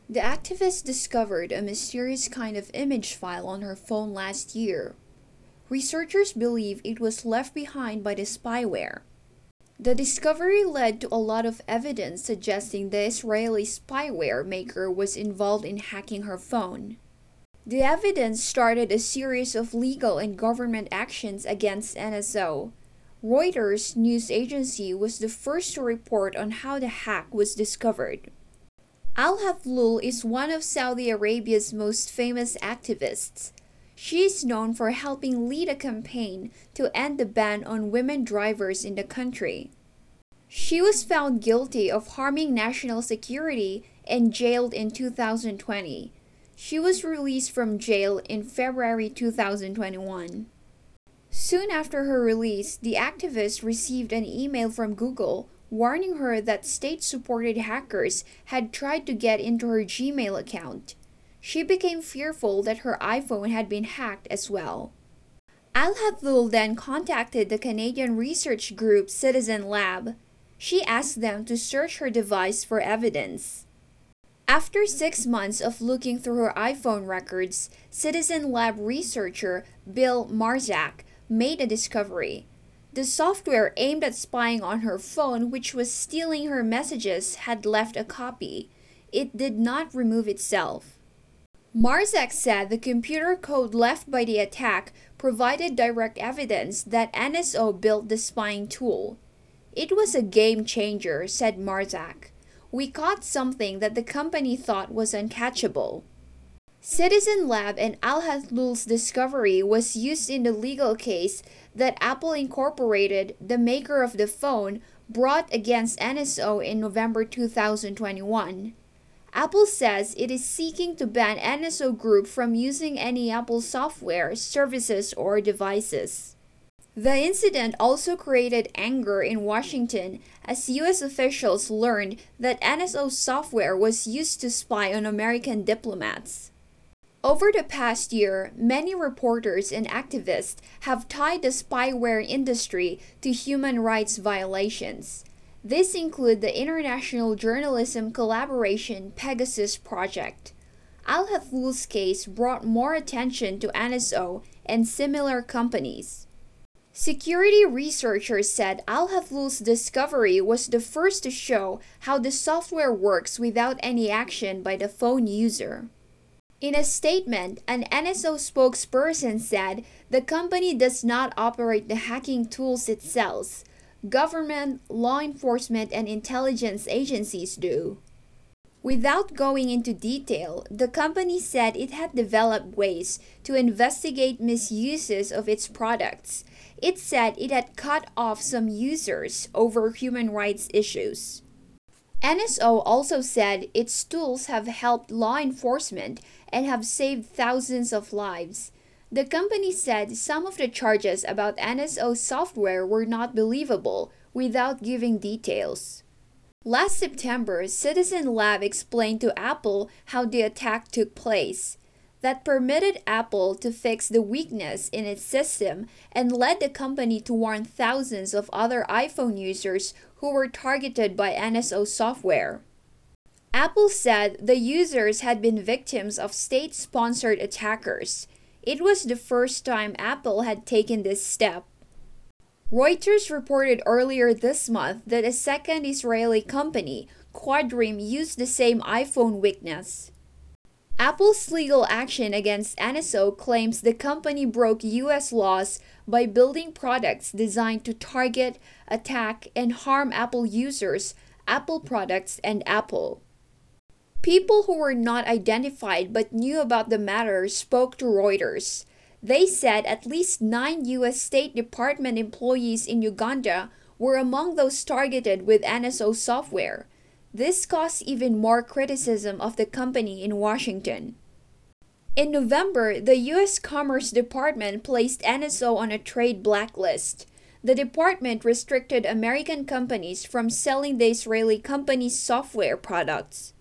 The activist discovered a mysterious kind of image file on her phone last year. Researchers believe it was left behind by the spyware. The discovery led to a lot of evidence suggesting the Israeli spyware maker was involved in hacking her phone. The evidence started a series of legal and government actions against NSO. Reuters news agency was the first to report on how the hack was discovered. Al Hathloul is one of Saudi Arabia's most famous activists. She is known for helping lead a campaign to end the ban on women drivers in the country. She was found guilty of harming national security and jailed in 2020. She was released from jail in February 2021. Soon after her release, the activist received an email from Google warning her that state-supported hackers had tried to get into her Gmail account. She became fearful that her iPhone had been hacked as well. Al Hathloul then contacted the Canadian research group Citizen Lab. She asked them to search her device for evidence. After 6 months of looking through her iPhone records, Citizen Lab researcher Bill Marzak made a discovery. The software aimed at spying on her phone, which was stealing her messages, had left a copy. It did not remove itself. Marzak said the computer code left by the attack provided direct evidence that NSO built the spying tool. It was a game changer, said Marzak. We caught something that the company thought was uncatchable. Citizen Lab and Al Hathloul's discovery was used in the legal case that Apple Incorporated, the maker of the phone, brought against NSO in November 2021. Apple says it is seeking to ban NSO Group from using any Apple software, services, or devices. The incident also created anger in Washington as U.S. officials learned that NSO software was used to spy on American diplomats. Over the past year, many reporters and activists have tied the spyware industry to human rights violations. These include the international journalism collaboration Pegasus Project. Al Hathloul's case brought more attention to NSO and similar companies. Security researchers said Al Hathloul's discovery was the first to show how the software works without any action by the phone user. In a statement, an NSO spokesperson said the company does not operate the hacking tools it sells. Government, law enforcement, and intelligence agencies do. Without going into detail, the company said it had developed ways to investigate misuses of its products. It said it had cut off some users over human rights issues. NSO also said its tools have helped law enforcement and have saved thousands of lives. The company said some of the charges about NSO software were not believable without giving details. Last September, Citizen Lab explained to Apple how the attack took place. That permitted Apple to fix the weakness in its system and led the company to warn thousands of other iPhone users who were targeted by NSO software. Apple said the users had been victims of state-sponsored attackers. It was the first time Apple had taken this step. Reuters reported earlier this month that a second Israeli company, Quadrim, used the same iPhone weakness. Apple's legal action against NSO claims the company broke U.S. laws by building products designed to target, attack, and harm Apple users, Apple products, and Apple. People who were not identified but knew about the matter spoke to Reuters. They said at least 9 U.S. State Department employees in Uganda were among those targeted with NSO software. This caused even more criticism of the company in Washington. In November, the U.S. Commerce Department placed NSO on a trade blacklist. The department restricted American companies from selling the Israeli company's software products.